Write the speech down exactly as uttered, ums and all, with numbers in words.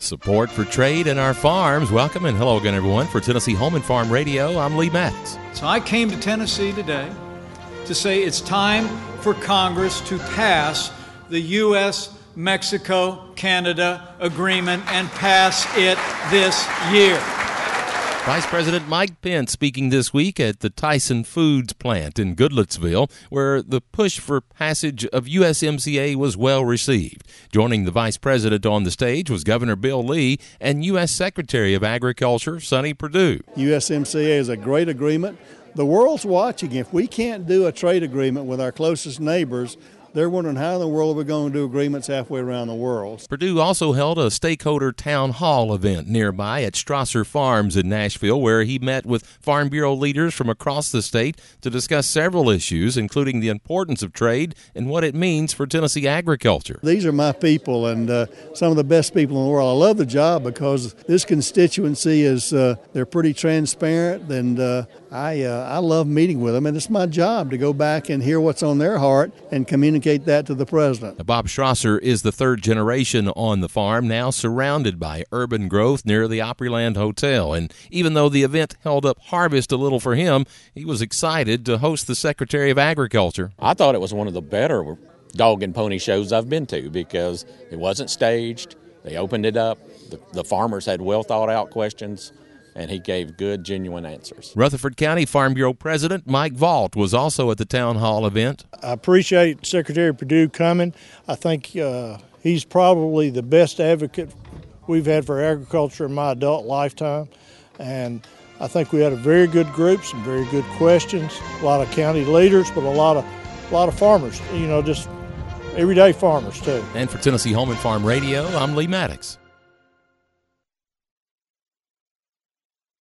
Support for trade and our farms. Welcome and hello again, everyone. For Tennessee Home and Farm Radio, I'm Lee Maddox. So I came to Tennessee today to say it's time for Congress to pass the U S Mexico Canada agreement and pass it this year. Vice President Mike Pence speaking this week at the Tyson Foods plant in Goodlettsville, where the push for passage of U S M C A was well received. Joining the Vice President on the stage was Governor Bill Lee and U S Secretary of Agriculture Sonny Perdue. U S M C A is a great agreement. The world's watching. If we can't do a trade agreement with our closest neighbors, they're wondering how in the world are we going to do agreements halfway around the world. Perdue also held a stakeholder town hall event nearby at Strasser Farms in Nashville, where he met with Farm Bureau leaders from across the state to discuss several issues, including the importance of trade and what it means for Tennessee agriculture. These are my people and uh, some of the best people in the world. I love the job because this constituency is, uh, they're pretty transparent, and uh, I, uh, I love meeting with them, and it's my job to go back and hear what's on their heart and communicate that to the president. Bob Strasser is the third generation on the farm, now surrounded by urban growth near the Opryland Hotel. And even though the event held up harvest a little for him, he was excited to host the Secretary of Agriculture. I thought it was one of the better dog and pony shows I've been to because it wasn't staged. They opened it up. The, the farmers had well thought out questions, and he gave good, genuine answers. Rutherford County Farm Bureau President Mike Vaught was also at the town hall event. I appreciate Secretary Perdue coming. I think uh, he's probably the best advocate we've had for agriculture in my adult lifetime. And I think we had a very good group, some very good questions, a lot of county leaders, but a lot of, a lot of farmers, you know, just everyday farmers too. And for Tennessee Home and Farm Radio, I'm Lee Maddox.